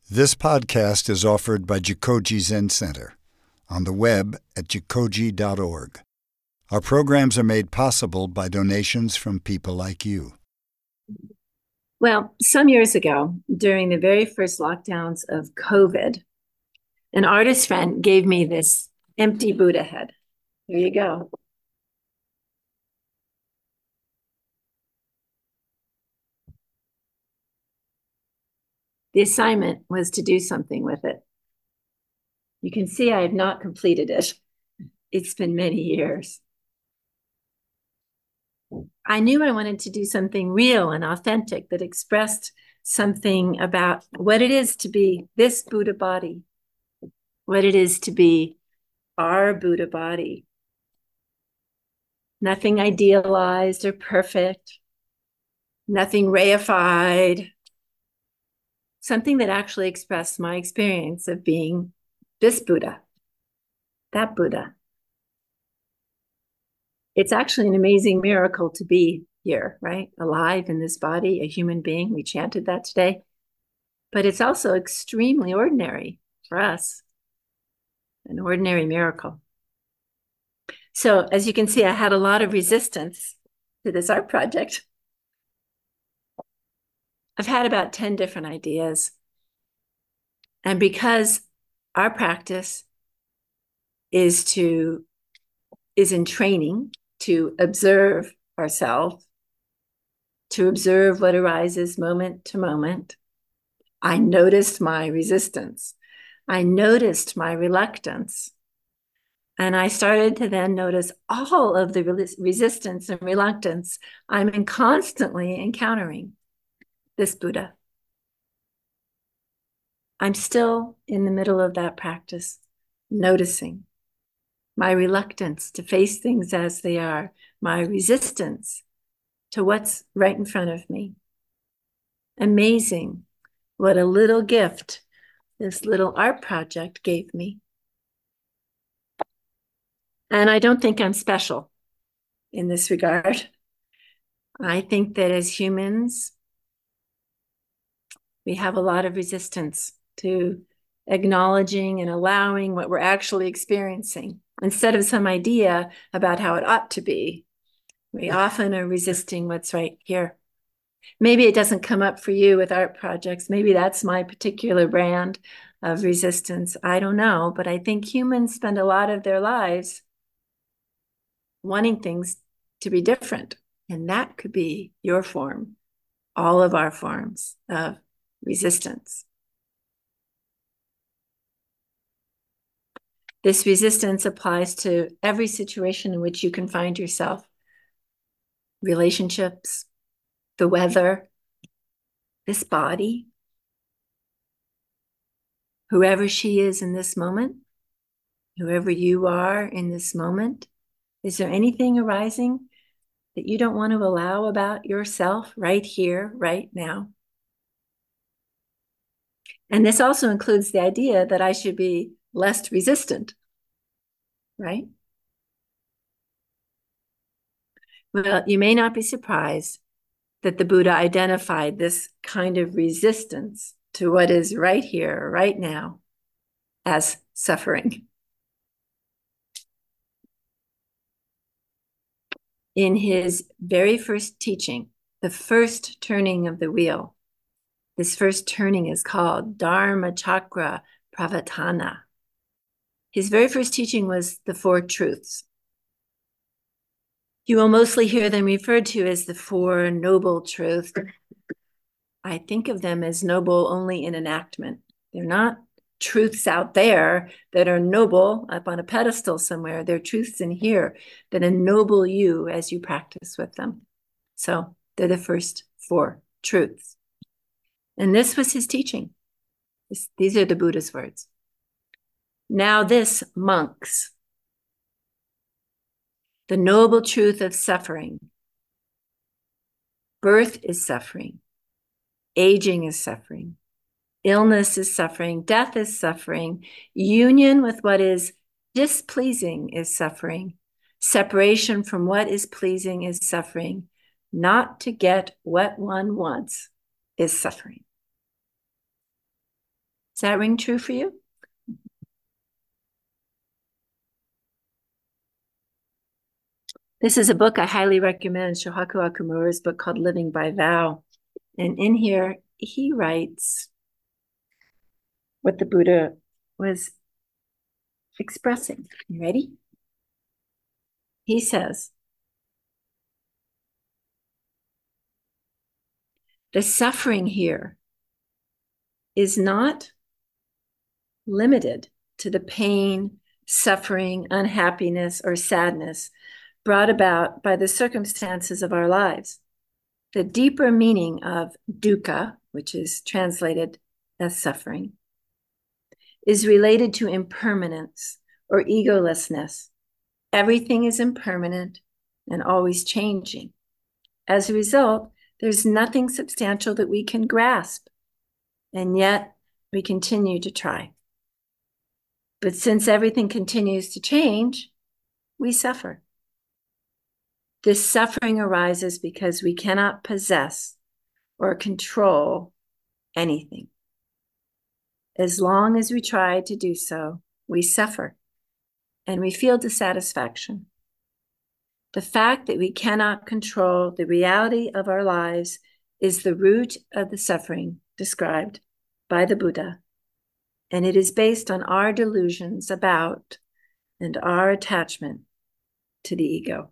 This podcast is offered by Jikoji Zen Center on the web at jikoji.org. Our programs are made possible by donations from people like you. Well, some years ago, during the very first lockdowns of COVID, an artist friend gave me this empty Buddha head. Here you go. The assignment was to do something with it. You can see I have not completed it. It's been many years. I knew I wanted to do something real and authentic that expressed something about what it is to be this Buddha body, what it is to be our Buddha body. Nothing idealized or perfect, nothing reified, something that actually expressed my experience of being this Buddha, that Buddha. It's actually an amazing miracle to be here, right? Alive in this body, a human being. We chanted that today. But it's also extremely ordinary for us, an ordinary miracle. So as you can see, I had a lot of resistance to this art project. I've had about 10 different ideas. And because our practice is in training to observe ourselves, to observe what arises moment to moment, I noticed my resistance. I noticed my reluctance. And I started to then notice all of the resistance and reluctance I'm constantly encountering this Buddha. I'm still in the middle of that practice, noticing my reluctance to face things as they are, my resistance to what's right in front of me. Amazing what a little gift this little art project gave me. And I don't think I'm special in this regard. I think that as humans, we have a lot of resistance to acknowledging and allowing what we're actually experiencing. Instead of some idea about how it ought to be, we often are resisting what's right here. Maybe it doesn't come up for you with art projects. Maybe that's my particular brand of resistance. I don't know, but I think humans spend a lot of their lives wanting things to be different. And that could be your form, all of our forms of resistance. This resistance applies to every situation in which you can find yourself. Relationships, the weather, this body, whoever she is in this moment, whoever you are in this moment. Is there anything arising that you don't want to allow about yourself right here, right now? And this also includes the idea that I should be less resistant, right? Well, you may not be surprised that the Buddha identified this kind of resistance to what is right here, right now, as suffering. In his very first teaching, the first turning of the wheel, this first turning is called Dharma Chakra Pravatana. His very first teaching was the Four Truths. You will mostly hear them referred to as the Four Noble Truths. I think of them as noble only in enactment. They're not truths out there that are noble up on a pedestal somewhere. They're truths in here that ennoble you as you practice with them. So they're the first four truths. And this was his teaching. These are the Buddha's words. Now this, monks, the noble truth of suffering. Birth is suffering. Aging is suffering. Illness is suffering. Death is suffering. Union with what is displeasing is suffering. Separation from what is pleasing is suffering. Not to get what one wants is suffering. Does that ring true for you? This is a book I highly recommend, Shohaku Okumura's book called Living by Vow. And in here, he writes what the Buddha was expressing. You ready? He says, the suffering here is not limited to the pain, suffering, unhappiness, or sadness brought about by the circumstances of our lives. The deeper meaning of dukkha, which is translated as suffering, is related to impermanence or egolessness. Everything is impermanent and always changing. As a result, there's nothing substantial that we can grasp, and yet we continue to try. But since everything continues to change, we suffer. This suffering arises because we cannot possess or control anything. As long as we try to do so, we suffer and we feel dissatisfaction. The fact that we cannot control the reality of our lives is the root of the suffering described by the Buddha, and it is based on our delusions about and our attachment to the ego.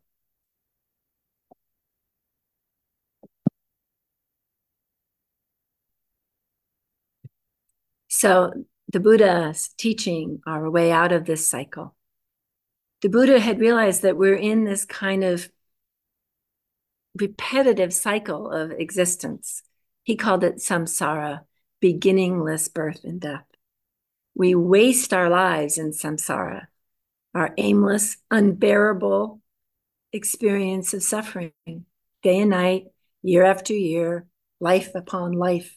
So the Buddha's teaching our way out of this cycle. The Buddha had realized that we're in this kind of repetitive cycle of existence. He called it samsara, beginningless birth and death. We waste our lives in samsara, our aimless, unbearable experience of suffering, day and night, year after year, life upon life.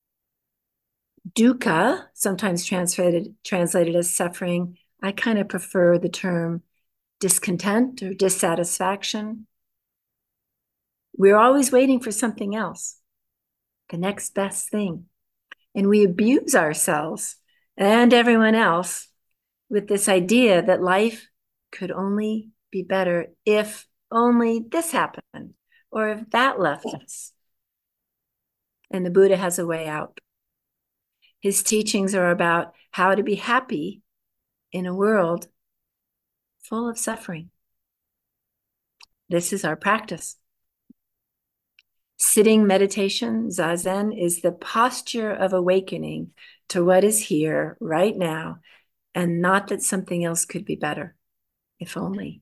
Dukkha, sometimes translated as suffering, I kind of prefer the term discontent or dissatisfaction. We're always waiting for something else, the next best thing. And we abuse ourselves and everyone else with this idea that life could only be better if only this happened or if that left us. And the Buddha has a way out. His teachings are about how to be happy in a world full of suffering. This is our practice. Sitting meditation, zazen, is the posture of awakening to what is here right now, and not that something else could be better, if only.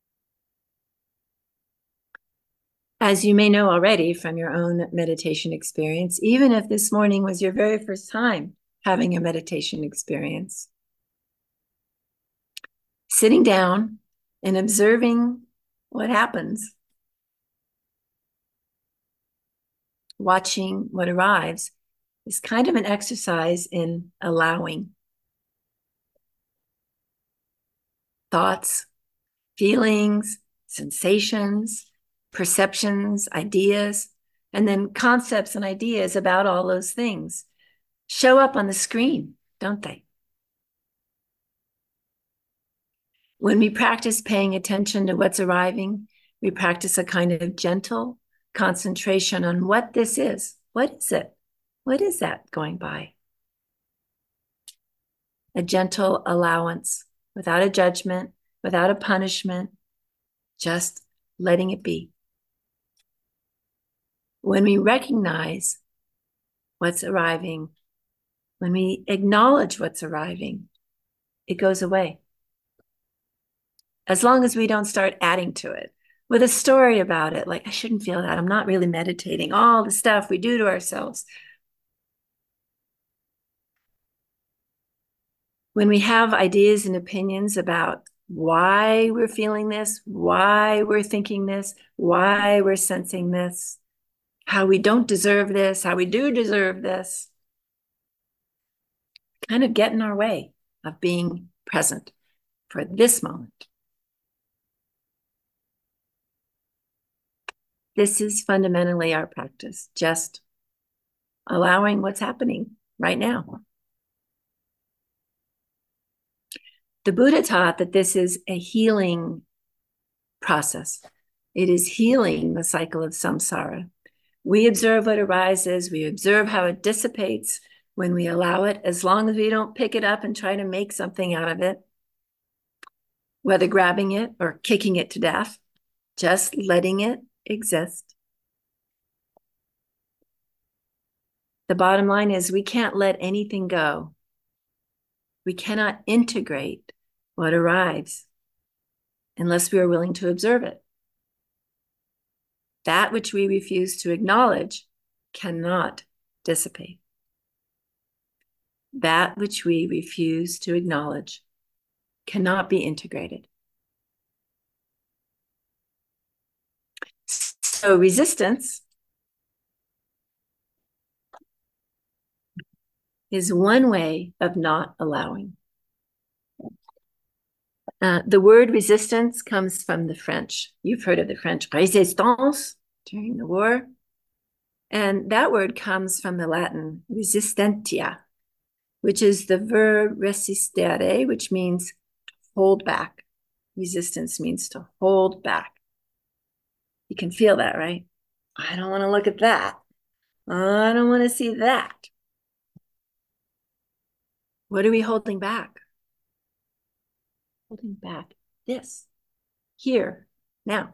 As you may know already from your own meditation experience, even if this morning was your very first time having a meditation experience, sitting down and observing what happens, watching what arrives, is kind of an exercise in allowing thoughts, feelings, sensations, perceptions, ideas, and then concepts and ideas about all those things show up on the screen, don't they? When we practice paying attention to what's arriving, we practice a kind of gentle concentration on what this is. What is it? What is that going by? A gentle allowance, without a judgment, without a punishment, just letting it be. When we recognize what's arriving, when we acknowledge what's arriving, it goes away. As long as we don't start adding to it with a story about it, like, I shouldn't feel that, I'm not really meditating, all the stuff we do to ourselves. When we have ideas and opinions about why we're feeling this, why we're thinking this, why we're sensing this, how we don't deserve this, how we do deserve this, kind of get in our way of being present for this moment. This is fundamentally our practice, just allowing what's happening right now. The Buddha taught that this is a healing process. It is healing the cycle of samsara. We observe what arises, we observe how it dissipates when we allow it, as long as we don't pick it up and try to make something out of it, whether grabbing it or kicking it to death, just letting it exist. The bottom line is we can't let anything go. We cannot integrate what arrives unless we are willing to observe it. That which we refuse to acknowledge cannot dissipate. That which we refuse to acknowledge cannot be integrated. So resistance is one way of not allowing. The word resistance comes from the French. You've heard of the French résistance during the war. And that word comes from the Latin resistentia, which is the verb resistere, which means hold back. Resistance means to hold back. You can feel that, right? I don't want to look at that. I don't want to see that. What are we holding back? Holding back this, here, now.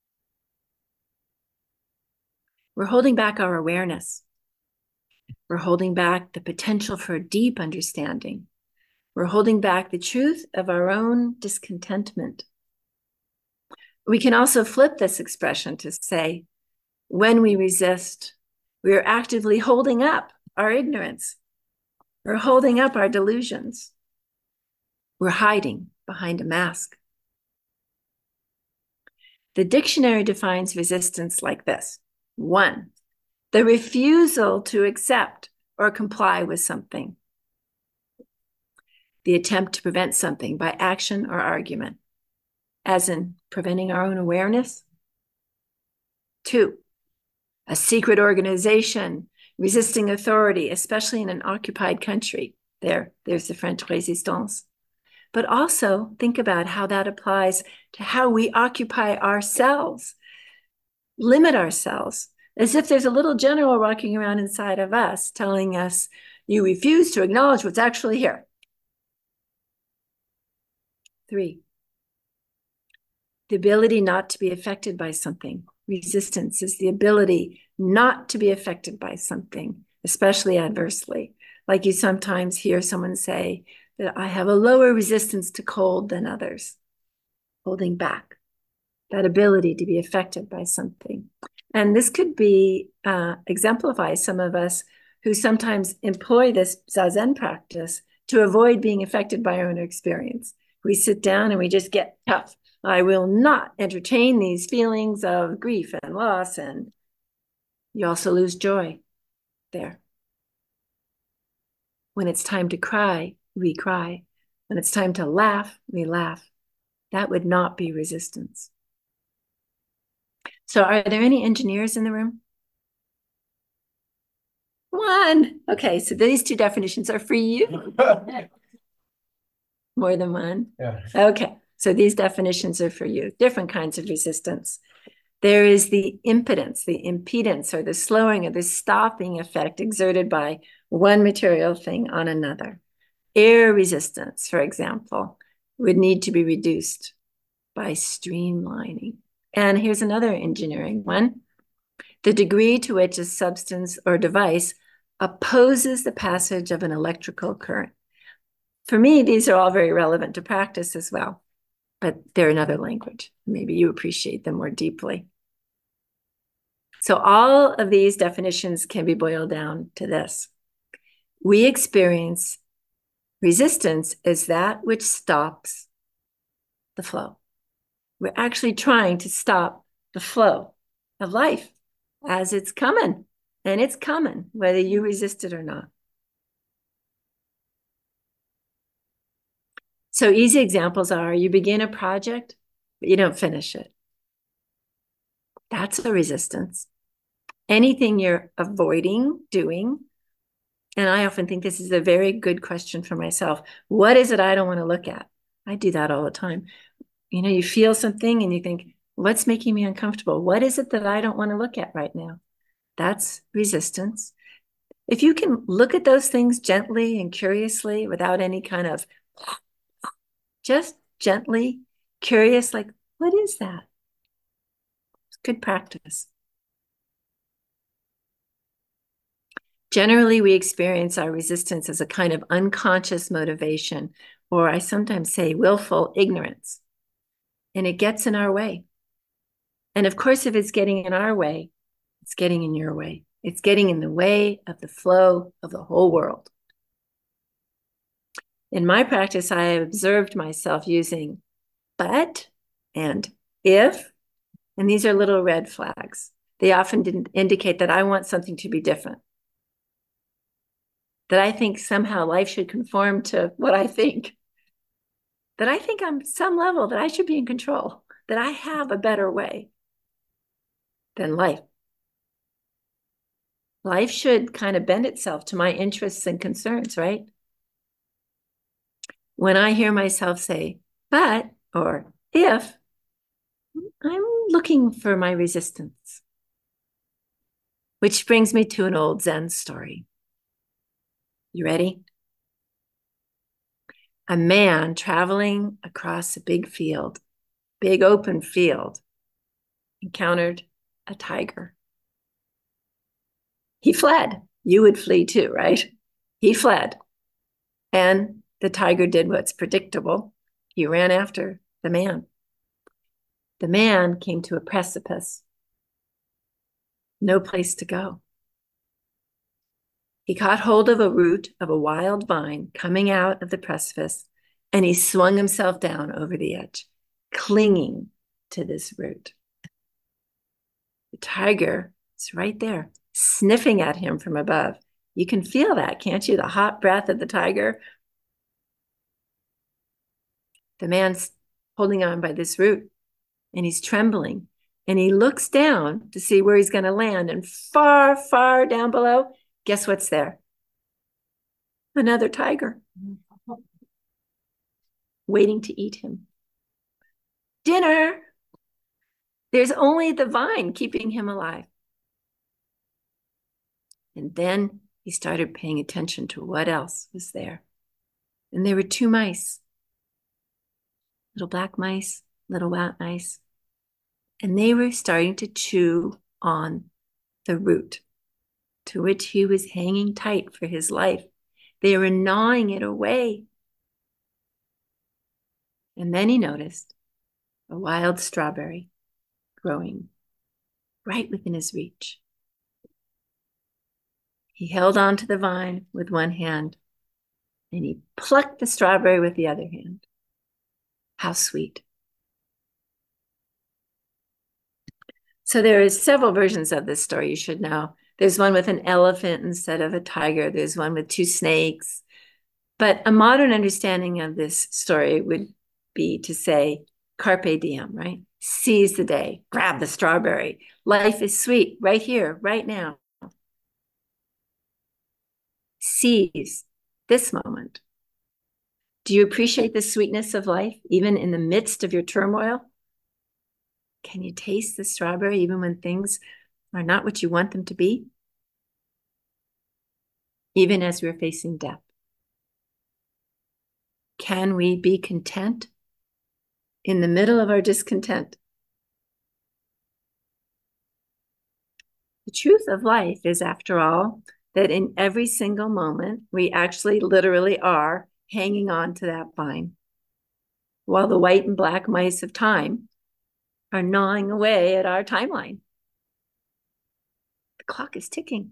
We're holding back our awareness. We're holding back the potential for deep understanding. We're holding back the truth of our own discontentment. We can also flip this expression to say, when we resist, we are actively holding up our ignorance. We're holding up our delusions. We're hiding behind a mask. The dictionary defines resistance like this. 1, the refusal to accept or comply with something. The attempt to prevent something by action or argument, as in preventing our own awareness. 2, a secret organization resisting authority, especially in an occupied country. There's the French résistance. But also think about how that applies to how we occupy ourselves, limit ourselves, as if there's a little general walking around inside of us telling us, you refuse to acknowledge what's actually here. 3, the ability not to be affected by something. Resistance is the ability not to be affected by something, especially adversely. Like you sometimes hear someone say that I have a lower resistance to cold than others, holding back that ability to be affected by something. And this could be exemplify some of us who sometimes employ this Zazen practice to avoid being affected by our own experience. We sit down and we just get tough. I will not entertain these feelings of grief and loss, and you also lose joy there. When it's time to cry, we cry. When it's time to laugh, we laugh. That would not be resistance. So are there any engineers in the room? 1. Okay, so these 2 definitions are for you. More than one? Yeah. Okay, so these definitions are for you. Different kinds of resistance. There is the impedance, the impedance, or the slowing or the stopping effect exerted by one material thing on another. Air resistance, for example, would need to be reduced by streamlining. And here's another engineering one. The degree to which a substance or device opposes the passage of an electrical current. For me, these are all very relevant to practice as well, but they're another language. Maybe you appreciate them more deeply. So all of these definitions can be boiled down to this. We experience resistance as that which stops the flow. We're actually trying to stop the flow of life as it's coming, and it's coming, whether you resist it or not. So easy examples are you begin a project, but you don't finish it. That's a resistance. Anything you're avoiding doing, and I often think this is a very good question for myself. What is it I don't want to look at? I do that all the time. You know, you feel something and you think, what's making me uncomfortable? What is it that I don't want to look at right now? That's resistance. If you can look at those things gently and curiously without any kind of, just gently curious, like, what is that? It's good practice. Generally, we experience our resistance as a kind of unconscious motivation, or I sometimes say willful ignorance, and it gets in our way. And of course, if it's getting in our way, it's getting in your way. It's getting in the way of the flow of the whole world. In my practice, I have observed myself using but and if, and these are little red flags. They often didn't indicate that I want something to be different, that I think somehow life should conform to what I think, that I think on some level that I should be in control, that I have a better way than life. Life should kind of bend itself to my interests and concerns, right? When I hear myself say, but, or if, I'm looking for my resistance. Which brings me to an old Zen story. You ready? A man traveling across a big field, big open field, encountered a tiger. He fled. You would flee too, right? He fled. And the tiger did what's predictable. He ran after the man. The man came to a precipice. No place to go. He caught hold of a root of a wild vine coming out of the precipice, and he swung himself down over the edge, clinging to this root. The tiger is right there, sniffing at him from above. You can feel that, can't you? The hot breath of the tiger. The man's holding on by this root, and he's trembling. And he looks down to see where he's going to land. And far, far down below, guess what's there? Another tiger waiting to eat him. Dinner! There's only the vine keeping him alive. And then he started paying attention to what else was there. And there were two mice, little black mice, little white mice. And they were starting to chew on the root to which he was hanging tight for his life. They were gnawing it away. And then he noticed a wild strawberry growing right within his reach. He held on to the vine with one hand and he plucked the strawberry with the other hand. How sweet. So there are several versions of this story, you should know. There's one with an elephant instead of a tiger. There's one with two snakes. But a modern understanding of this story would be to say, carpe diem, right? Seize the day, grab the strawberry. Life is sweet right here, right now. Seize this moment. Do you appreciate the sweetness of life, even in the midst of your turmoil? Can you taste the strawberry even when things are not what you want them to be? Even as we're facing death. Can we be content in the middle of our discontent? The truth of life is, after all, that in every single moment, we actually literally are hanging on to that vine, while the white and black mice of time are gnawing away at our timeline. The clock is ticking.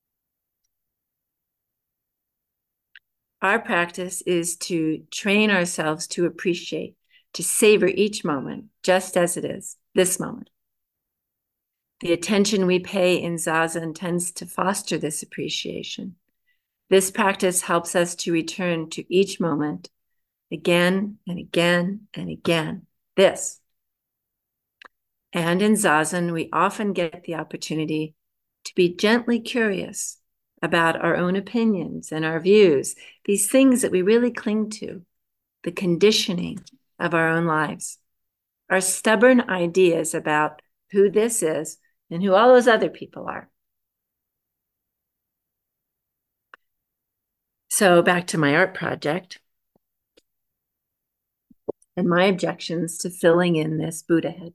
Our practice is to train ourselves to appreciate, to savor each moment just as it is, this moment. The attention we pay in Zazen tends to foster this appreciation. This practice helps us to return to each moment again and again and again. This. And in Zazen, we often get the opportunity to be gently curious about our own opinions and our views, these things that we really cling to. the conditioning of our own lives, our stubborn ideas about who this is and who all those other people are. So back to my art project and my objections to filling in this Buddha head.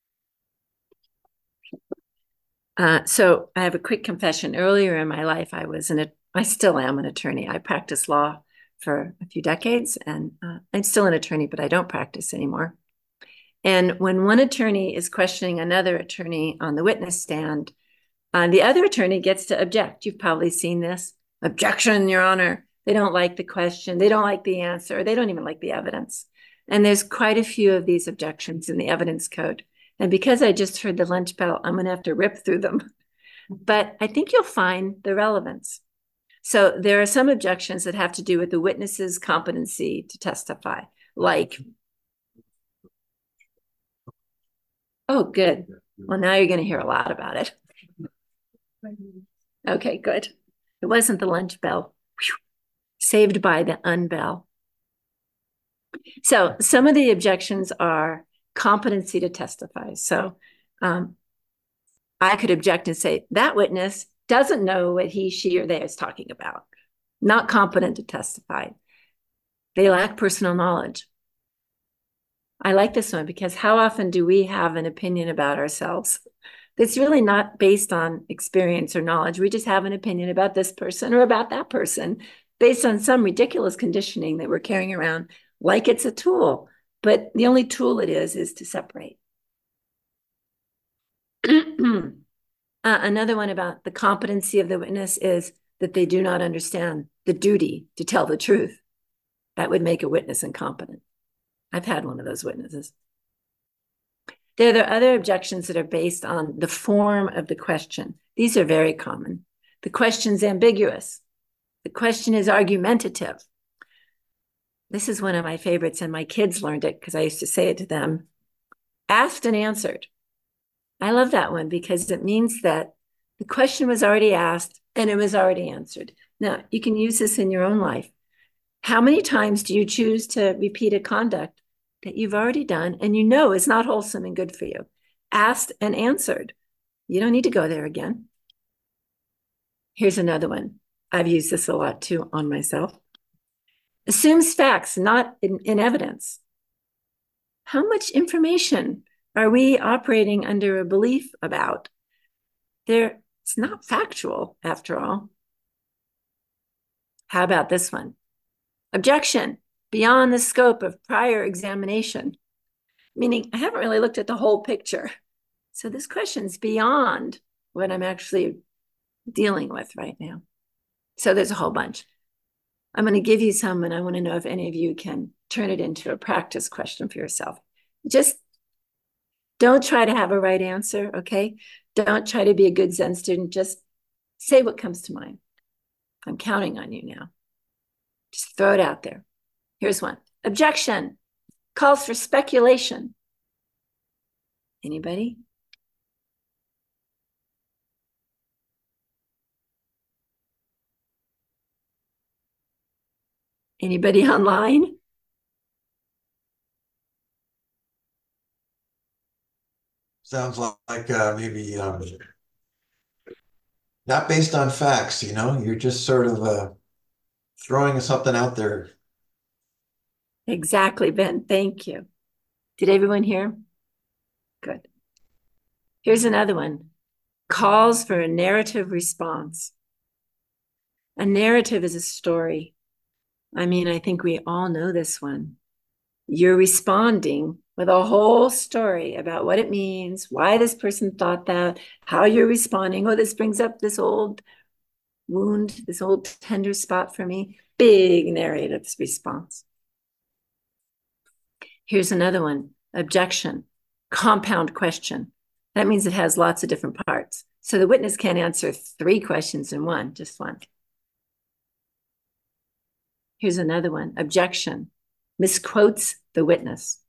So I have a quick confession. Earlier in my life, I still am an attorney. I practiced law for a few decades, and I'm still an attorney, but I don't practice anymore. And when one attorney is questioning another attorney on the witness stand, the other attorney gets to object. You've probably seen this. Objection, Your Honor. They don't like the question. They don't like the answer. They don't even like the evidence. And there's quite a few of these objections in the evidence code. And because I just heard the lunch bell, I'm going to have to rip through them. But I think you'll find the relevance. So there are some objections that have to do with the witness's competency to testify, like, oh, good. Well, now you're going to hear a lot about it. Okay, good. It wasn't the lunch bell. Whew. Saved by the unbell. So some of the objections are competency to testify. So I could object and say, that witness doesn't know what he, she, or they is talking about. Not competent to testify. They lack personal knowledge. I like this one because how often do we have an opinion about ourselves that's really not based on experience or knowledge? We just have an opinion about this person or about that person based on some ridiculous conditioning that we're carrying around like it's a tool. But the only tool it is to separate. Another one about the competency of the witness is that they do not understand the duty to tell the truth. That would make a witness incompetent. I've had one of those witnesses. There are other objections that are based on the form of the question. These are very common. The question's ambiguous. The question is argumentative. This is one of my favorites, and my kids learned it because I used to say it to them. Asked and answered. I love that one because it means that the question was already asked and it was already answered. Now, you can use this in your own life. How many times do you choose to repeat a conduct that you've already done and you know is not wholesome and good for you? Asked and answered. You don't need to go there again. Here's another one. I've used this a lot too on myself. Assumes facts, not in evidence. How much information are we operating under a belief about? It's not factual, after all. How about this one? Objection, beyond the scope of prior examination. Meaning, I haven't really looked at the whole picture. So this question's beyond what I'm actually dealing with right now. So there's a whole bunch. I'm going to give you some, and I want to know if any of you can turn it into a practice question for yourself. Just don't try to have a right answer, okay? Don't try to be a good Zen student. Just say what comes to mind. I'm counting on you now. Just throw it out there. Here's one. Objection. Calls for speculation. Anybody? Anybody online? Sounds like maybe not based on facts, you're just sort of throwing something out there. Exactly, Ben. Thank you. Did everyone hear? Good. Here's another one. Calls for a narrative response. A narrative is a story. I mean, I think we all know this one. You're responding with a whole story about what it means, why this person thought that, how you're responding. Oh, this brings up this old wound, this old tender spot for me. Big narrative response. Here's another one. Objection. Compound question. That means it has lots of different parts. So the witness can't answer 3 questions in one, just one. Here's another one. Objection. Misquotes the witness.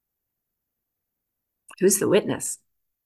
Who's the witness?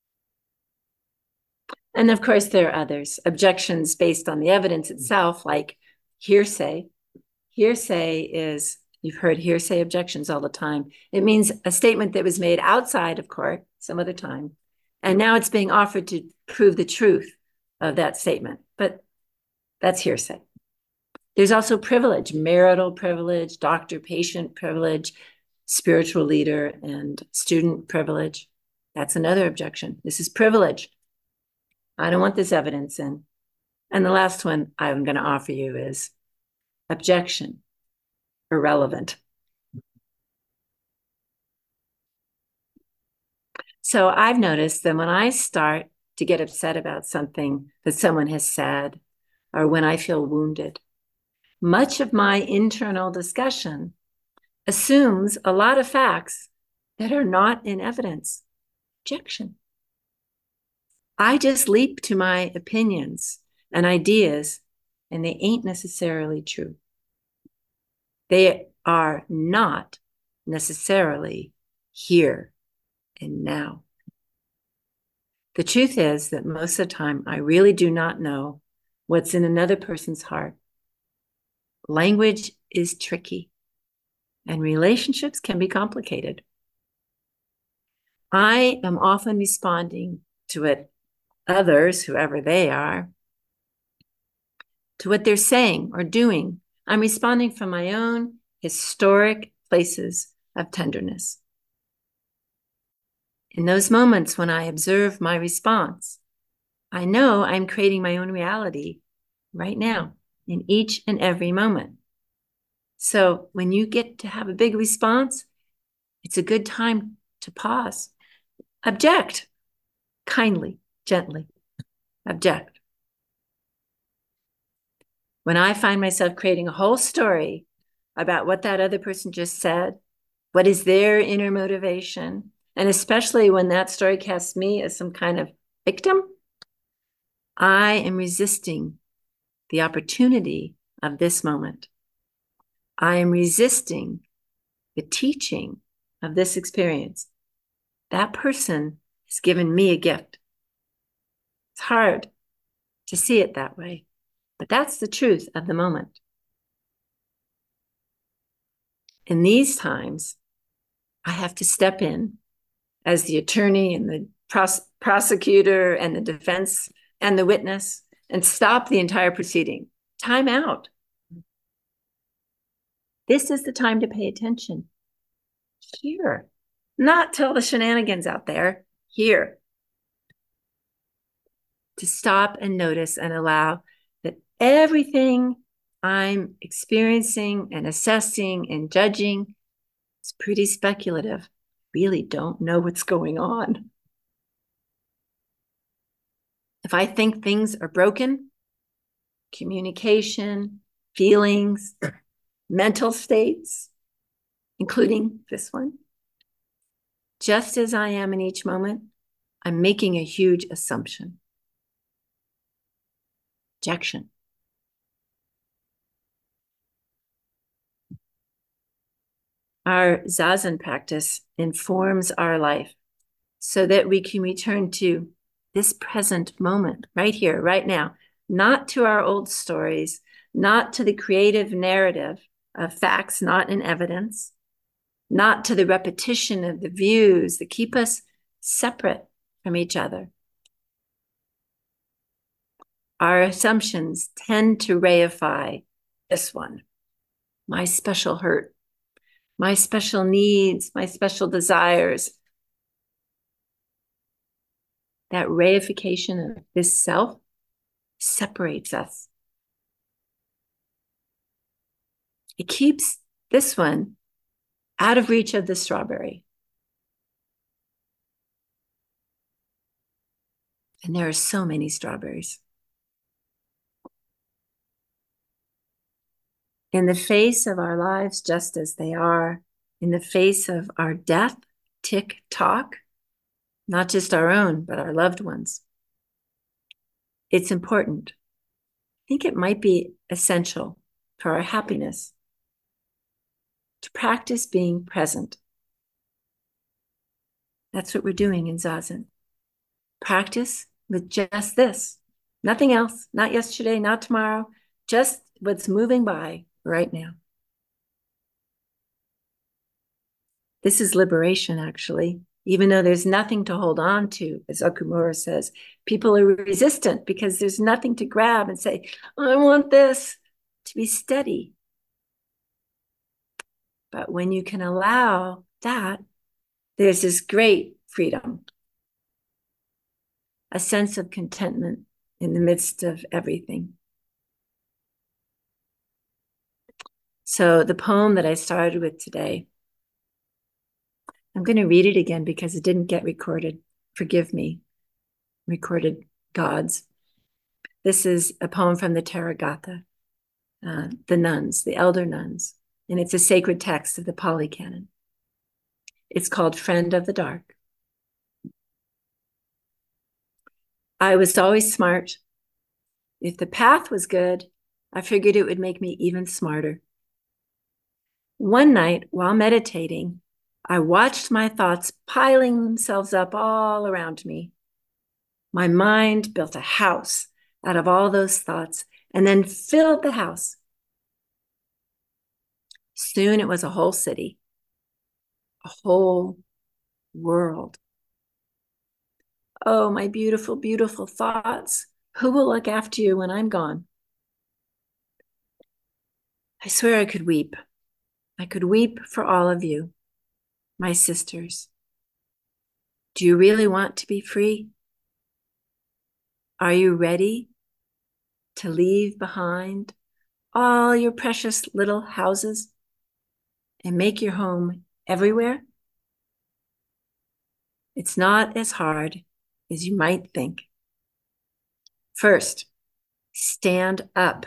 And of course, there are others. Objections based on the evidence itself, like hearsay. Hearsay is You've heard hearsay objections all the time. It means a statement that was made outside of court some other time, and now it's being offered to prove the truth of that statement. But that's hearsay. There's also privilege, marital privilege, doctor-patient privilege, spiritual leader and student privilege. That's another objection. This is privilege. I don't want this evidence in. And the last one I'm going to offer you is objection, irrelevant. So I've noticed that when I start to get upset about something that someone has said, or when I feel wounded, much of my internal discussion assumes a lot of facts that are not in evidence. Objection. I just leap to my opinions and ideas, and they ain't necessarily true. They are not necessarily here and now. The truth is that most of the time, I really do not know what's in another person's heart. Language is tricky, and relationships can be complicated. I am often responding to what others, whoever they are, to what they're saying or doing. I'm responding from my own historic places of tenderness. In those moments when I observe my response, I know I'm creating my own reality right now in each and every moment. So when you get to have a big response, it's a good time to pause. Object kindly, gently. Object. When I find myself creating a whole story about what that other person just said, what is their inner motivation, and especially when that story casts me as some kind of victim, I am resisting the opportunity of this moment. I am resisting the teaching of this experience. That person has given me a gift. It's hard to see it that way, but that's the truth of the moment. In these times, I have to step in as the attorney and the prosecutor and the defense and the witness and stop the entire proceeding. Time out. This is the time to pay attention. Here, not till the shenanigans out there. Here. To stop and notice and allow that everything I'm experiencing and assessing and judging is pretty speculative. Really don't know what's going on. If I think things are broken, communication, feelings, mental states, including this one, just as I am in each moment, I'm making a huge assumption. Objection. Our Zazen practice informs our life so that we can return to this present moment, right here, right now, not to our old stories, not to the creative narrative of facts not in evidence, not to the repetition of the views that keep us separate from each other. Our assumptions tend to reify this one, my special hurt, my special needs, my special desires. That reification of this self separates us. It keeps this one out of reach of the strawberry. And there are so many strawberries. In the face of our lives just as they are, in the face of our death, tick tock, not just our own, but our loved ones, it's important. I think it might be essential for our happiness to practice being present. That's what we're doing in Zazen. Practice with just this, nothing else, not yesterday, not tomorrow, just what's moving by right now. This is liberation, actually. Even though there's nothing to hold on to, as Okumura says, people are resistant because there's nothing to grab and say, I want this, to be steady. But when you can allow that, there's this great freedom, a sense of contentment in the midst of everything. So the poem that I started with today, I'm going to read it again because it didn't get recorded. Forgive me, recorded gods. This is a poem from the Therigatha, the nuns, the elder nuns, and it's a sacred text of the Pali Canon. It's called Friend of the Dark. I was always smart. If the path was good, I figured it would make me even smarter. One night, while meditating, I watched my thoughts piling themselves up all around me. My mind built a house out of all those thoughts and then filled the house. Soon it was a whole city, a whole world. Oh, my beautiful, beautiful thoughts. Who will look after you when I'm gone? I swear I could weep. I could weep for all of you, my sisters. Do you really want to be free? Are you ready to leave behind all your precious little houses and make your home everywhere? It's not as hard as you might think. First, stand up.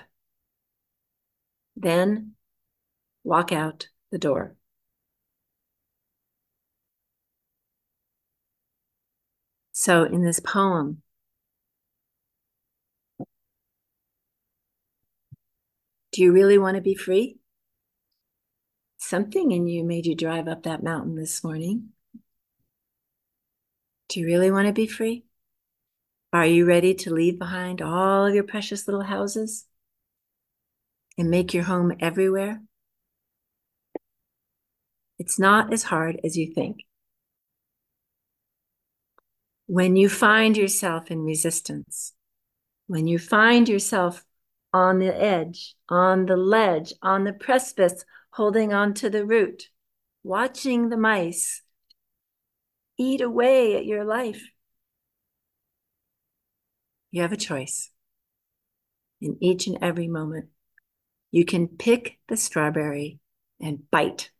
Then walk out the door. So in this poem, do you really want to be free? Something in you made you drive up that mountain this morning. Do you really want to be free? Are you ready to leave behind all of your precious little houses and make your home everywhere? It's not as hard as you think. When you find yourself in resistance, when you find yourself on the edge, on the ledge, on the precipice, holding on to the root, watching the mice eat away at your life, you have a choice. In each and every moment, you can pick the strawberry and bite.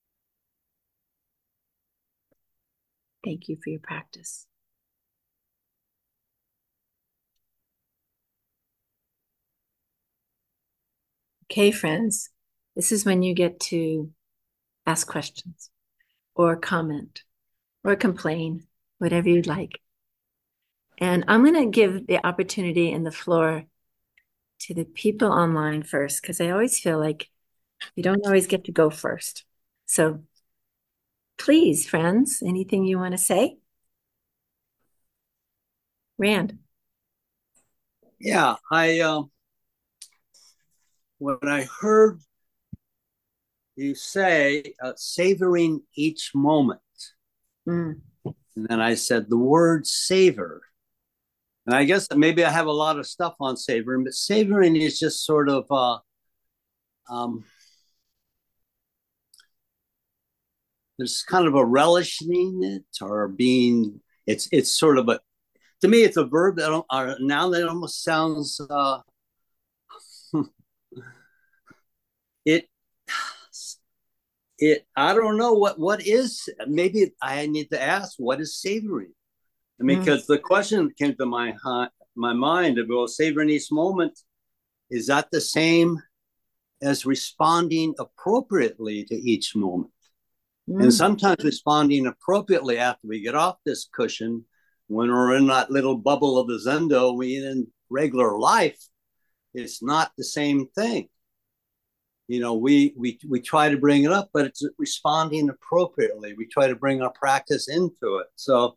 Thank you for your practice. Okay, friends, this is when you get to ask questions or comment or complain, whatever you'd like. And I'm going to give the opportunity and the floor to the people online first, because I always feel like you don't always get to go first. So please, friends, anything you want to say? Rand. Yeah, when I heard you say savoring each moment, and then I said the word savor. And I guess maybe I have a lot of stuff on savoring, but savoring is just sort of there's kind of a relishing it or being. It's sort of a, to me it's a verb that or a noun that almost sounds it I don't know what is, maybe I need to ask what is savoring. I mean, because the question came to my mind of, well, savoring each moment, is that the same as responding appropriately to each moment? And sometimes responding appropriately after we get off this cushion, when we're in that little bubble of the Zendo, we in regular life, it's not the same thing. You know, we try to bring it up, but it's responding appropriately. We try to bring our practice into it. So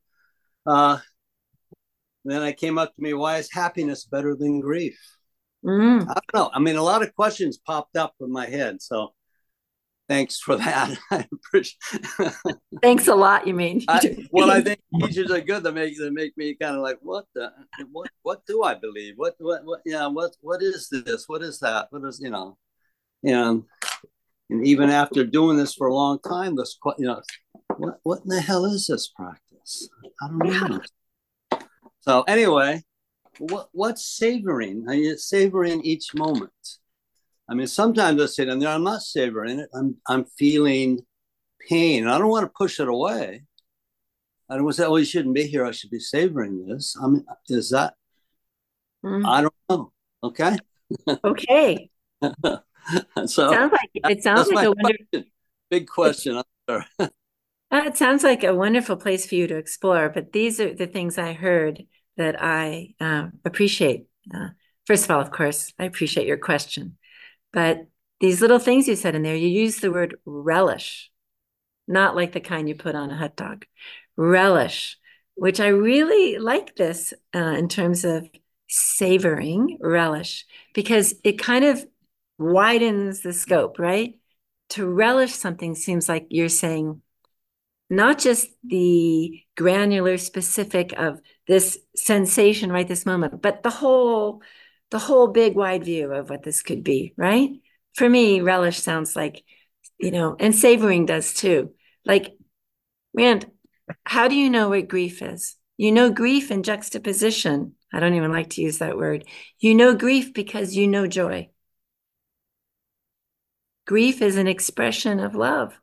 then I came up to me, why is happiness better than grief? I don't know. I mean, a lot of questions popped up in my head. So Thanks for that. I appreciate. Thanks a lot, you mean? I think teachers are good. They make me kind of like, what do I believe? What is this? What is that? What is, and even after doing this for a long time, what in the hell is this practice? I don't know. So anyway, what's savoring? I mean, savoring each moment. I mean, sometimes I sit in there, I'm not savoring it. I'm feeling pain. I don't want to push it away. I don't want to say, oh, you shouldn't be here. I should be savoring this. I mean, is that? I don't know. Okay. Okay. So it sounds like a wonderful big question. It sounds like a wonderful place for you to explore, but these are the things I heard that I appreciate. First of all, of course, I appreciate your question, but these little things you said in there, you used the word relish, not like the kind you put on a hot dog. Relish, which I really like this in terms of savoring relish, because it kind of widens the scope, right? To relish something seems like you're saying not just the granular specific of this sensation right this moment, but the whole big wide view of what this could be, right? For me, relish sounds like, and savoring does too. Like, Rand, how do you know what grief is? You know grief in juxtaposition. I don't even like to use that word. You know grief because you know joy. Grief is an expression of love.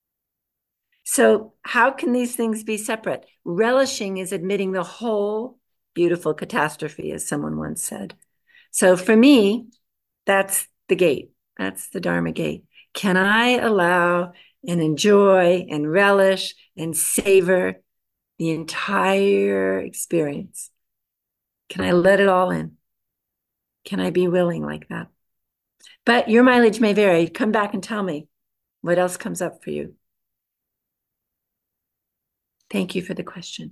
So how can these things be separate? Relishing is admitting the whole beautiful catastrophe, as someone once said. So for me, that's the gate. That's the Dharma gate. Can I allow and enjoy and relish and savor the entire experience? Can I let it all in? Can I be willing like that? But your mileage may vary. Come back and tell me what else comes up for you. Thank you for the question.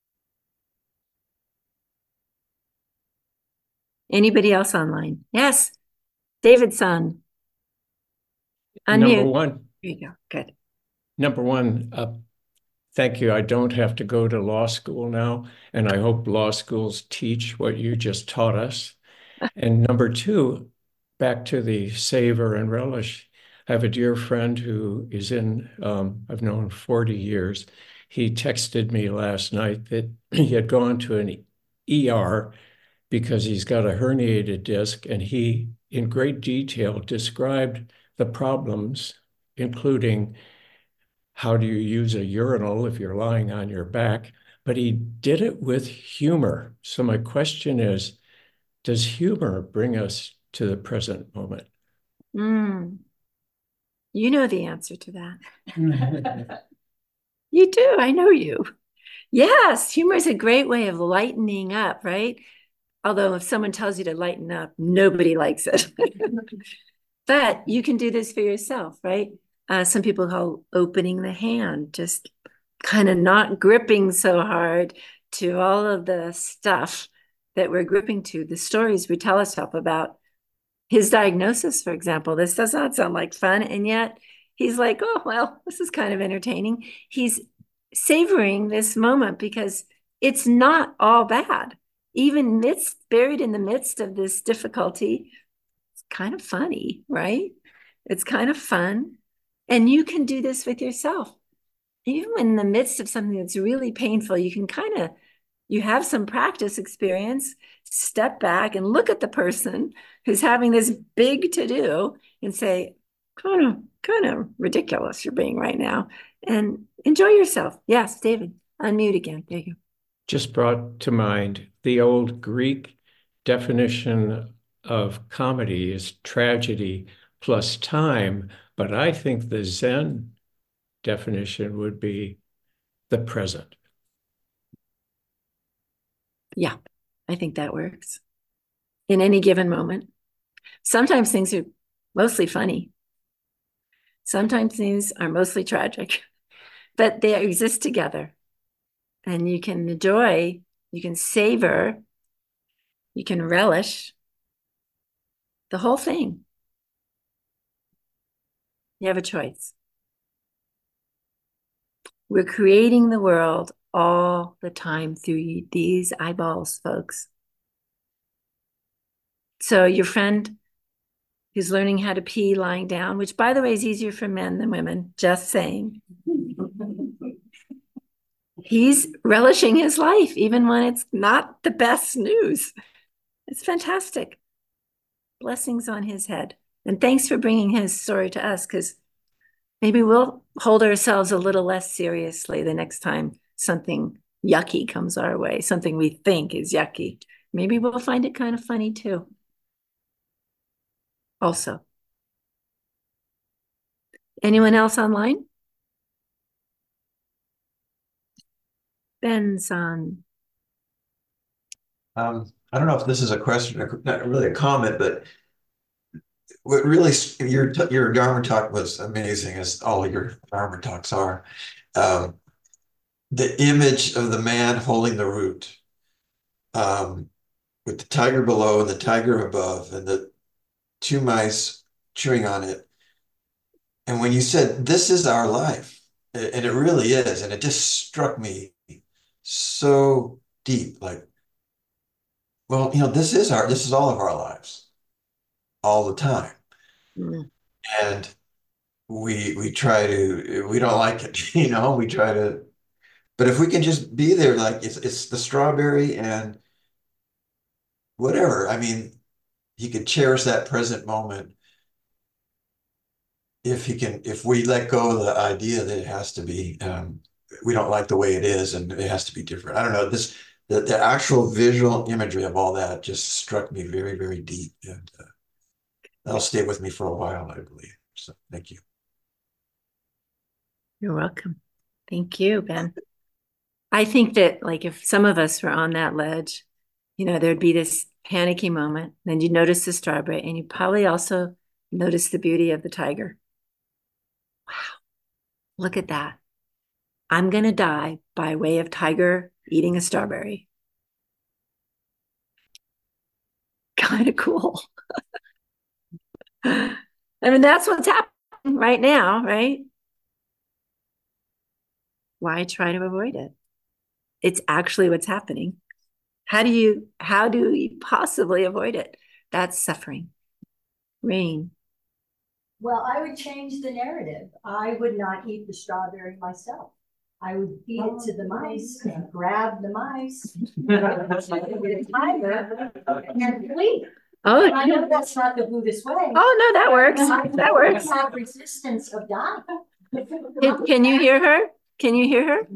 Anybody else online? Yes, Davidson. Unmute. Number one. There you go. Good. Number one, thank you. I don't have to go to law school now, and I hope law schools teach what you just taught us. And number two, back to the savor and relish. I have a dear friend who is I've known 40 years. He texted me last night that he had gone to an ER because he's got a herniated disc, and he, in great detail, described the problems, including how do you use a urinal if you're lying on your back, but he did it with humor. So my question is, does humor bring us to the present moment? You know the answer to that. You do. I know you. Yes, humor is a great way of lightening up, right? Although if someone tells you to lighten up, nobody likes it. But you can do this for yourself, right? Some people call opening the hand, just kind of not gripping so hard to all of the stuff that we're gripping to, the stories we tell ourselves about his diagnosis, for example. This does not sound like fun. And yet he's like, oh, well, this is kind of entertaining. He's savoring this moment because it's not all bad. Even buried in the midst of this difficulty, it's kind of funny, right? It's kind of fun. And you can do this with yourself. Even in the midst of something that's really painful, you can you have some practice experience, step back and look at the person who's having this big to-do and say, kind of ridiculous you're being right now, and enjoy yourself. Yes, David, unmute again. There you go. Just brought to mind the old Greek definition of comedy is tragedy plus time, but I think the Zen definition would be the present. Yeah, I think that works. In any given moment. Sometimes things are mostly funny. Sometimes things are mostly tragic, but they exist together. And you can enjoy, you can savor, you can relish the whole thing. You have a choice. We're creating the world all the time through these eyeballs, folks. So your friend who's learning how to pee lying down, which by the way is easier for men than women, just saying. He's relishing his life, even when it's not the best news. It's fantastic. Blessings on his head. And thanks for bringing his story to us, because maybe we'll hold ourselves a little less seriously the next time something yucky comes our way, something we think is yucky. Maybe we'll find it kind of funny too. Also. Anyone else online? Ben's on. I don't know if this is a question or not really a comment, but what really your Dharma talk was amazing, as all your Dharma talks are. The image of the man holding the root, with the tiger below and the tiger above, and the two mice chewing on it. And when you said, this is our life, and it really is, and it just struck me so deep, like, well, this is all of our lives, all the time. Mm. And we try to, we don't like it, we try to, but if we can just be there, like it's the strawberry and whatever, I mean, he could cherish that present moment if we let go of the idea that it has to be, we don't like the way it is and it has to be different. I don't know, the actual visual imagery of all that just struck me very, very deep, and that'll stay with me for a while, I believe. So thank you. You're welcome. Thank you, Ben. I think that, like, if some of us were on that ledge, there'd be this panicky moment, then you'd notice the strawberry, and you'd probably also notice the beauty of the tiger. Wow, look at that. I'm going to die by way of tiger eating a strawberry. Kind of cool. I mean, that's what's happening right now, right? Why try to avoid it? It's actually what's happening. How do we possibly avoid it? That's suffering. Rain. Well, I would change the narrative. I would not eat the strawberry myself. I would feed it to the mice and grab the mice, the tiger, and flee. Oh, I know that's not the Buddhist way. Oh no, that works. That works. Have resistance of dying. Can you hear her? Can you hear her?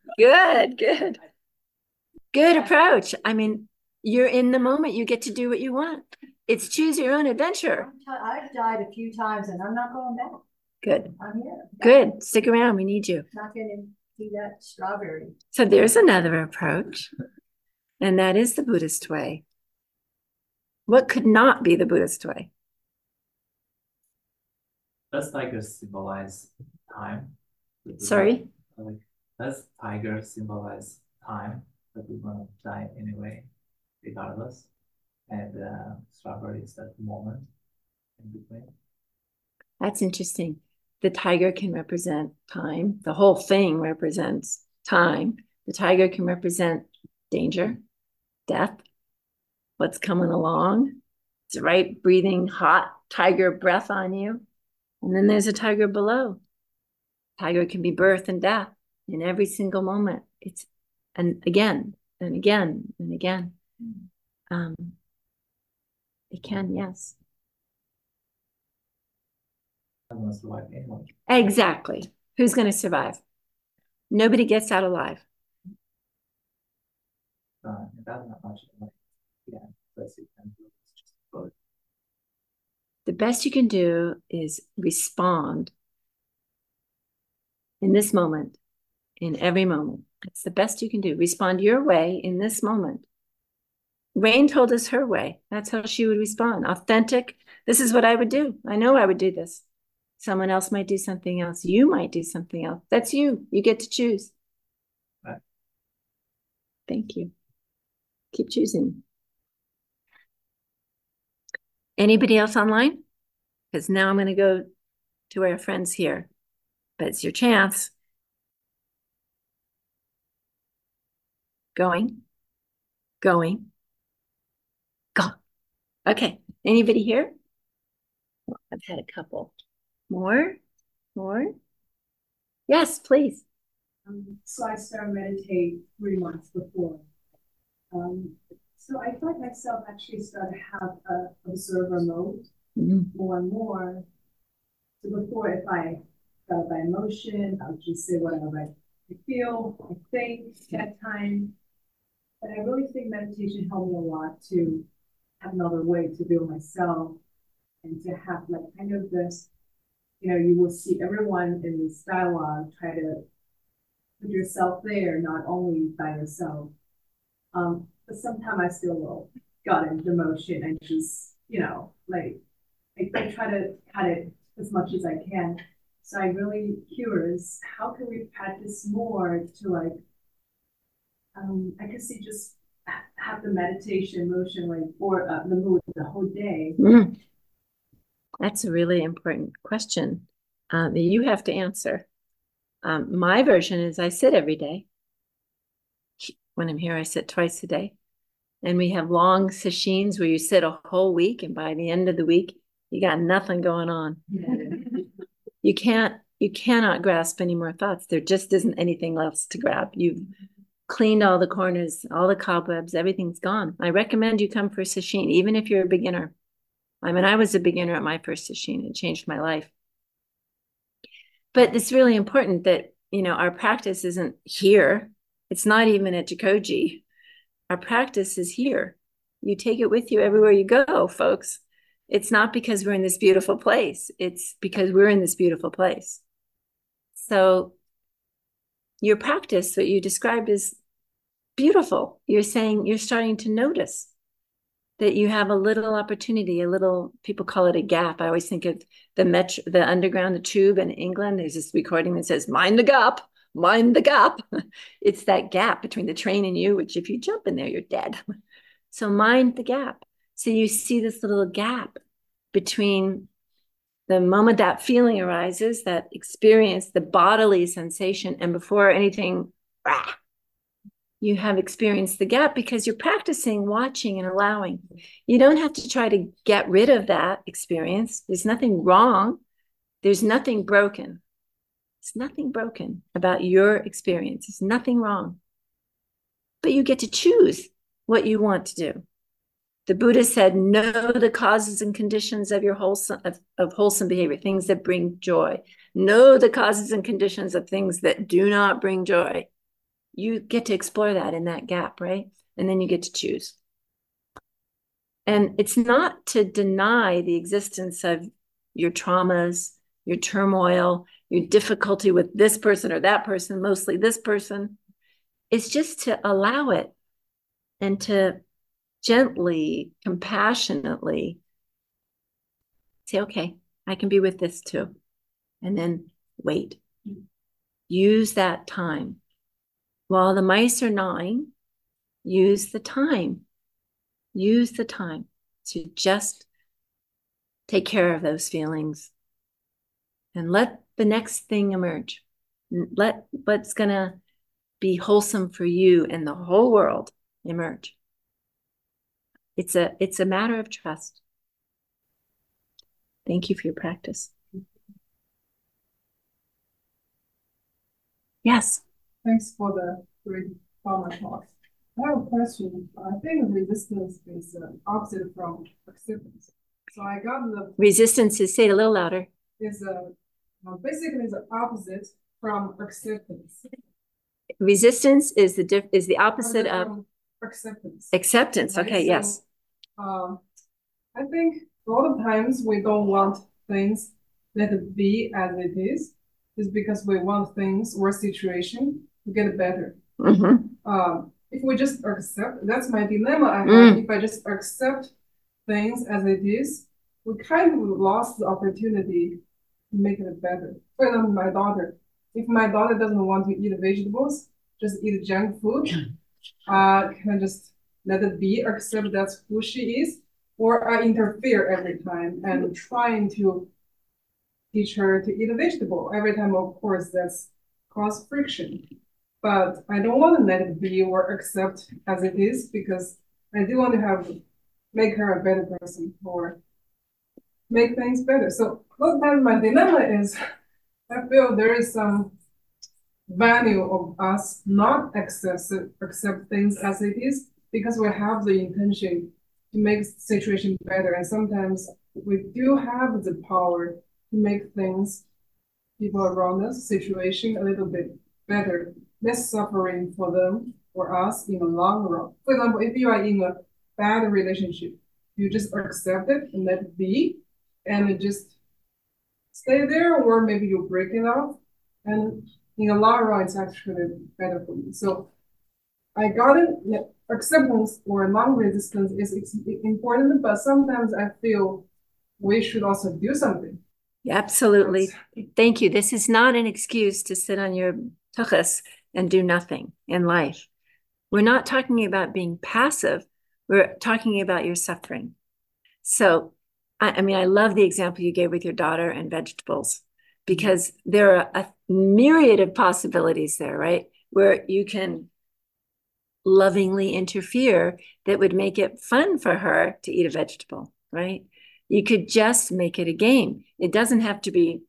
Good approach. I mean, you're in the moment. You get to do what you want. It's choose your own adventure. I've died a few times and I'm not going back. Good. I'm here. Good. Stick around. We need you. Not going to do that strawberry. So there's another approach, and that is the Buddhist way. What could not be the Buddhist way? Does tiger symbolize time? Sorry? Does tiger symbolize time, that we're going to die anyway, regardless? And strawberry is that moment in between. That's interesting. The tiger can represent time. The whole thing represents time. The tiger can represent danger, death, what's coming along. It's right breathing hot tiger breath on you. And then there's a tiger below. Tiger can be birth and death in every single moment. It's and again and again and again. It can, yes. Exactly. Who's going to survive? Nobody gets out alive. The best you can do is respond in this moment, in every moment. It's the best you can do. Respond your way in this moment. Rain told us her way. That's how she would respond. Authentic. This is what I would do. I know I would do this. Someone else might do something else. You might do something else. That's you. You get to choose. Right. Thank you. Keep choosing. Anybody else online? Because now I'm going to go to our friends here, but it's your chance. Going. Go. Okay. Anybody here? I've had a couple. More? Yes, please. So I started meditate 3 months before. So I find myself actually start to have a observer mode more and more. So before, if I felt by emotion, I would just say whatever I feel, I think at time. But I really think meditation helped me a lot to have another way to feel myself and to have like kind of this, you will see everyone in this dialogue try to put yourself there, not only by yourself. But sometimes I still will got into emotion and just, like I try to cut it as much as I can. So I'm really curious, how can we practice more to like, I can see just have the meditation motion like for the mood the whole day. That's a really important question that you have to answer. My version is I sit every day. When I'm here, I sit twice a day. And we have long sessions where you sit a whole week, and by the end of the week, you got nothing going on. You cannot grasp any more thoughts. There just isn't anything else to grab. You've cleaned all the corners, all the cobwebs, everything's gone. I recommend you come for a session, even if you're a beginner. I mean, I was a beginner at my first session. It changed my life. But it's really important that, our practice isn't here. It's not even at Jikoji. Our practice is here. You take it with you everywhere you go, folks. It's not because we're in this beautiful place. It's because we're in this beautiful place. So your practice, what you described, is beautiful. You're saying you're starting to notice that you have a little opportunity, people call it a gap. I always think of the underground, the tube in England. There's this recording that says, mind the gap, mind the gap. It's that gap between the train and you, which if you jump in there, you're dead. So mind the gap. So you see this little gap between the moment that feeling arises, that experience, the bodily sensation, and before anything, you have experienced the gap because you're practicing watching and allowing. You don't have to try to get rid of that experience. There's nothing wrong. There's nothing broken. There's nothing broken about your experience. There's nothing wrong. But you get to choose what you want to do. The Buddha said, know the causes and conditions of your wholesome behavior, things that bring joy. Know the causes and conditions of things that do not bring joy. You get to explore that in that gap, right? And then you get to choose. And it's not to deny the existence of your traumas, your turmoil, your difficulty with this person or that person, mostly this person. It's just to allow it and to gently, compassionately say, okay, I can be with this too. And then wait. Use that time. While the mice are gnawing, use the time. Use the time to just take care of those feelings and let the next thing emerge. Let what's going to be wholesome for you and the whole world emerge. It's a matter of trust. Thank you for your practice. Yes. Thanks for the great formal talk. I have a question. I think resistance is opposite from acceptance. So I got the resistance is, say it a little louder. Is basically the opposite from acceptance. Resistance is the opposite of acceptance. Acceptance. Right? Okay. So, yes. I think a lot of times we don't want things that be as it is because we want things or situation to get better. If we just accept, that's my dilemma I have. If I just accept things as it is, we kind of lost the opportunity to make it better. For example, my daughter. If my daughter doesn't want to eat vegetables, just eat junk food, can I just let it be, accept that's who she is, or I interfere every time and trying to teach her to eat a vegetable. Every time, of course, that's cause friction. But I don't want to let it be or accept as it is, because I do want to make her a better person or make things better. So sometimes my dilemma is I feel there is some value of us not accept things as it is, because we have the intention to make the situation better. And sometimes we do have the power to make things, people around us, situation a little bit better, less suffering for them or us in the long run. For example, if you are in a bad relationship, you just accept it and let it be, and it just stay there, or maybe you break it off, and in the long run, it's actually better for you. So I got it. Acceptance or non-resistance is important, but sometimes I feel we should also do something. Absolutely. Thank you. This is not an excuse to sit on your tuchus and do nothing in life. We're not talking about being passive. We're talking about your suffering. So, I mean, I love the example you gave with your daughter and vegetables, because there are a myriad of possibilities there, right? Where you can lovingly interfere that would make it fun for her to eat a vegetable, right? You could just make it a game. It doesn't have to be,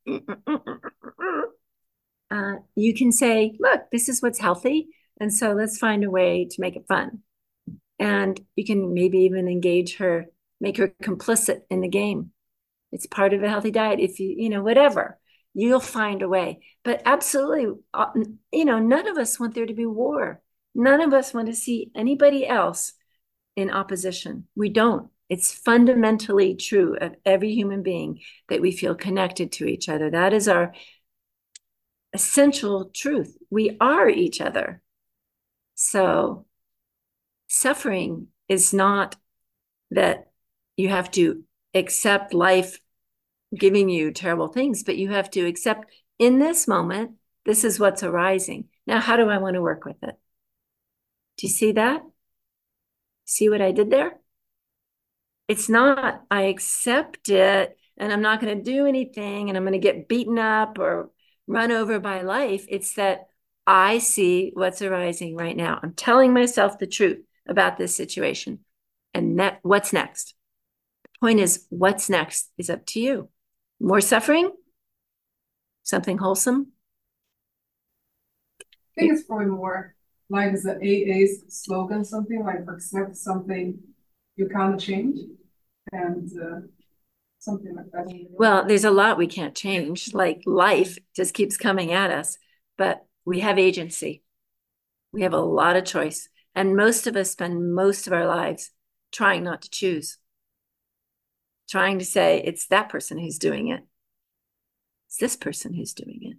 you can say, look, this is what's healthy, and so let's find a way to make it fun. And you can maybe even engage her, make her complicit in the game. It's part of a healthy diet. If whatever, you'll find a way. But absolutely, none of us want there to be war. None of us want to see anybody else in opposition. We don't. It's fundamentally true of every human being that we feel connected to each other. That is our essential truth. We are each other. So suffering is not that you have to accept life giving you terrible things, but you have to accept in this moment, this is what's arising. Now, how do I want to work with it? Do you see that? See what I did there? It's not, I accept it and I'm not going to do anything and I'm going to get beaten up or run over by life. It's that I see what's arising right now. I'm telling myself the truth about this situation. And what's next? The point is, what's next is up to you. More suffering? Something wholesome? I think it's probably more like the AA's slogan, something like accept something you can't change, and something like that. Well, there's a lot we can't change. Like life just keeps coming at us, but we have agency. We have a lot of choice. And most of us spend most of our lives trying not to choose, trying to say, it's that person who's doing it. It's this person who's doing it.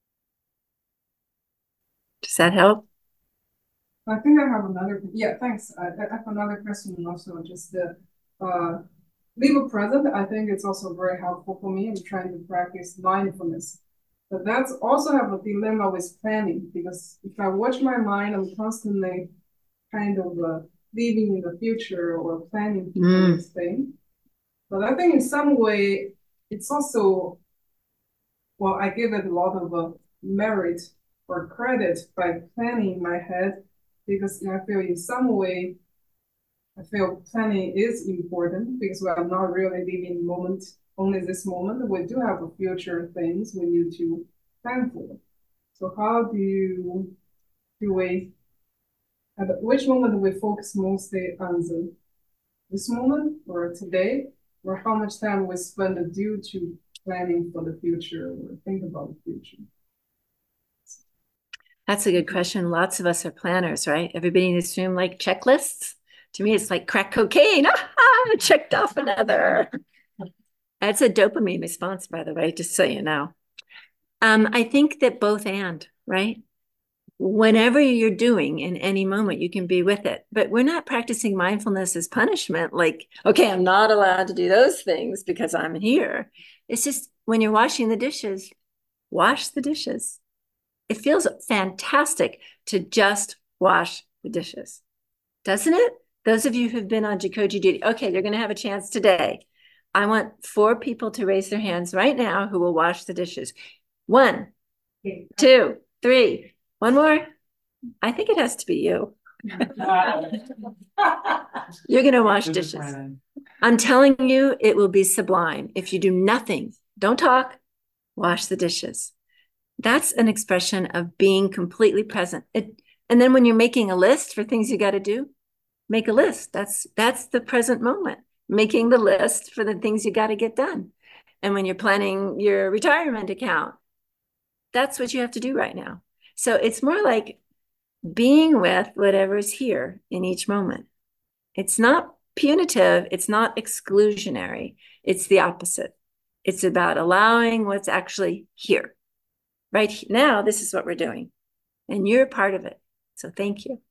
Does that help? I think I have another. Yeah, thanks. I have another question also. Just the leave a present. I think it's also very helpful for me in trying to practice mindfulness. But that's also have a dilemma with planning, because if I watch my mind, I'm constantly kind of living in the future or planning for the next thing. But I think in some way, it's also, well, I give it a lot of merit or credit by planning in my head, because I feel in some way, I feel planning is important, because we are not really living in moment, only this moment. We do have future things we need to plan for. So how do we, at which moment do we focus mostly on this moment or today, or how much time we spend due to planning for the future or think about the future? That's a good question. Lots of us are planners, right? Everybody in this room like checklists. To me, it's like crack cocaine. Checked off another. That's a dopamine response, by the way, just so you know. I think that both and, right? Whenever you're doing in any moment, you can be with it. But we're not practicing mindfulness as punishment. Like, okay, I'm not allowed to do those things because I'm here. It's just when you're washing the dishes, wash the dishes. It feels fantastic to just wash the dishes, doesn't it? Those of you who've been on Jikoji duty, okay, they're going to have a chance today. I want 4 people to raise their hands right now who will wash the dishes. 1, 2, 3. One more. I think it has to be you. You're going to wash dishes. I'm telling you, it will be sublime. If you do nothing, don't talk, wash the dishes. That's an expression of being completely present. And then when you're making a list for things you got to do, make a list. That's the present moment, making the list for the things you got to get done. And when you're planning your retirement account, that's what you have to do right now. So it's more like being with whatever's here in each moment. It's not punitive. It's not exclusionary. It's the opposite. It's about allowing what's actually here. Right now, this is what we're doing. And you're a part of it. So thank you.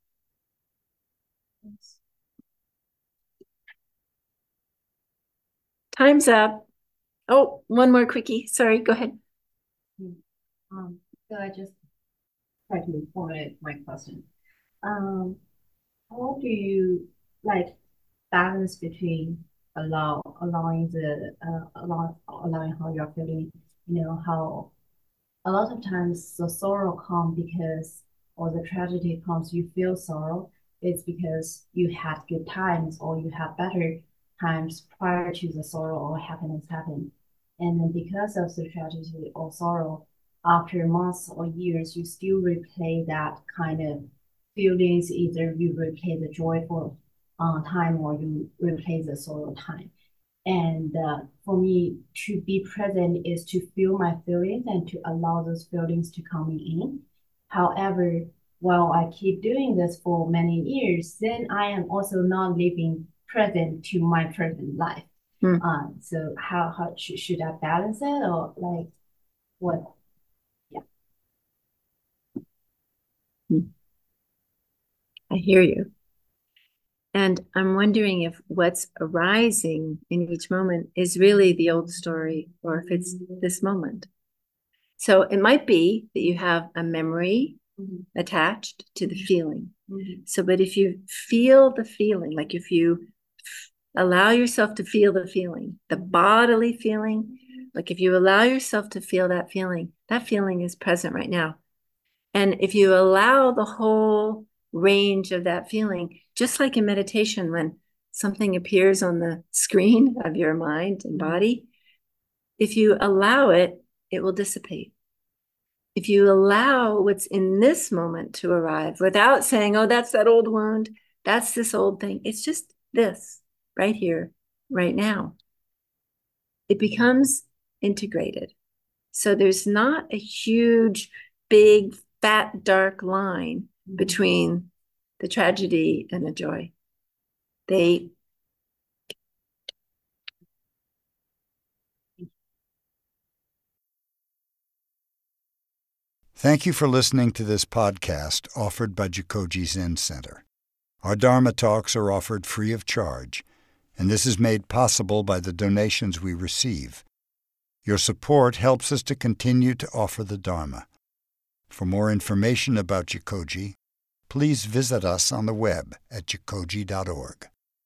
Time's up. Oh, one more quickie. Sorry, go ahead. So I just try to formulate my question. How do you balance between allowing how you're feeling? How a lot of times the sorrow comes because, or the tragedy comes, you feel sorrow. It's because you had good times or you had better times prior to the sorrow or happiness happened. And then because of the tragedy or sorrow, after months or years, you still replay that kind of feelings. Either you replay the joyful time or you replay the sorrow time. And for me, to be present is to feel my feelings and to allow those feelings to come in. However, while I keep doing this for many years, then I am also not living present to my present life. So how should I balance it, or what? I hear you. And I'm wondering if what's arising in each moment is really the old story or if it's this moment. So it might be that you have a memory attached to the feeling. So, but if you feel the feeling, like if you allow yourself to feel the feeling, the bodily feeling, like if you allow yourself to feel that feeling is present right now. And if you allow the whole range of that feeling, just like in meditation, when something appears on the screen of your mind and body, if you allow it, it will dissipate. If you allow what's in this moment to arrive without saying, oh, that's that old wound, that's this old thing, it's just this right here, right now, it becomes integrated. So there's not a huge, big, fat, dark line between the tragedy and the joy. Thank you for listening to this podcast offered by Jikoji Zen Center. Our Dharma talks are offered free of charge, and this is made possible by the donations we receive. Your support helps us to continue to offer the Dharma. For more information about Jikoji, please visit us on the web at jikoji.org.